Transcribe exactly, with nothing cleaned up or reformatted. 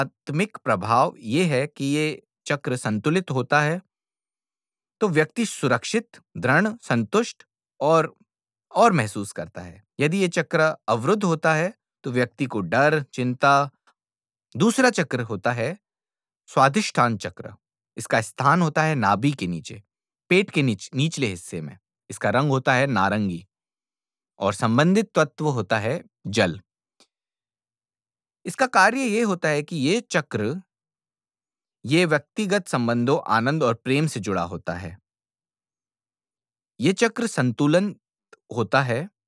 आत्मिक प्रभाव ये है कि ये चक्र संतुलित होता है तो व्यक्ति सुरक्षित, दृढ़, संतुष्ट और और महसूस करता है। यदि ये चक्र अवरुद्ध होता है तो व्यक्ति को डर, चिंता। दूसरा चक्र होता है स्वादिष्ठान चक्र। इसका स्थान होता है नाभि के नीचे, पेट के नीच, निचले हिस्से में। इसका रंग होता है नारंगी और संबंधित तत्व होता है जल। इसका कार्य ये होता है कि ये चक्र ये व्यक्तिगत संबंधों, आनंद और प्रेम से जुड़ा होता है। ये चक्र संतुलन होता है